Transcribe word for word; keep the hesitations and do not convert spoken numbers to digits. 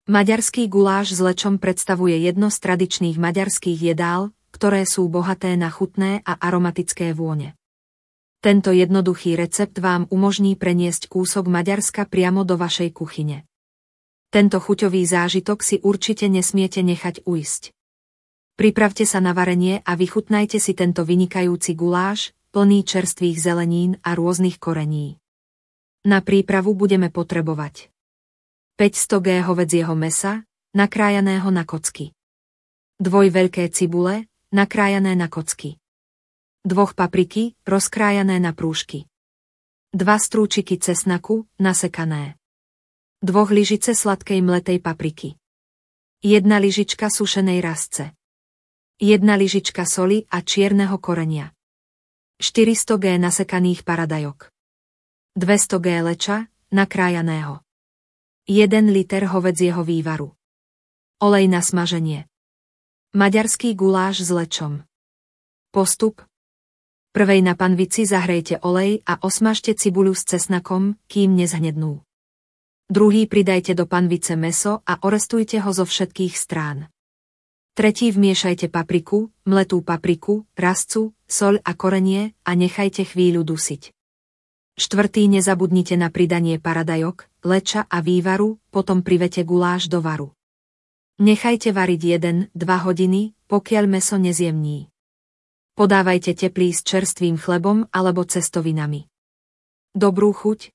Maďarský guláš s lečom predstavuje jedno z tradičných maďarských jedál, ktoré sú bohaté na chutné a aromatické vône. Tento jednoduchý recept vám umožní preniesť kúsok Maďarska priamo do vašej kuchyne. Tento chuťový zážitok si určite nesmiete nechať ujsť. Pripravte sa na varenie a vychutnajte si tento vynikajúci guláš, plný čerstvých zelenín a rôznych korení. Na prípravu budeme potrebovať päťsto gramov hovedzieho mäsa, nakrájaného na kocky. Dvoj veľké cibule, nakrájané na kocky. Dvoch papriky, rozkrájané na prúžky. Dva strúčiky cesnaku, nasekané. Dvoch lyžice sladkej mletej papriky. Jedna lyžička sušenej rastce. Jedna lyžička soli a čierneho korenia. štyristo gramov nasekaných paradajok. dvesto gramov leča, nakrájaného. jeden liter hovedzieho vývaru. Olej na smaženie. Maďarský guláš s lečom. Postup. Prvej na panvici zahrejte olej a osmažte cibuľu s cesnakom, kým nezhnednú. Druhý pridajte do panvice mäso a orestujte ho zo všetkých strán. Tretí vmiešajte papriku, mletú papriku, rastcu, soľ a korenie a nechajte chvíľu dusiť. Štvrtý nezabudnite na pridanie paradajok, leča a vývaru, potom privete guláš do varu. Nechajte variť jeden až dva hodiny, pokiaľ mäso nezjemní. Podávajte teplý s čerstvým chlebom alebo cestovinami. Dobrú chuť,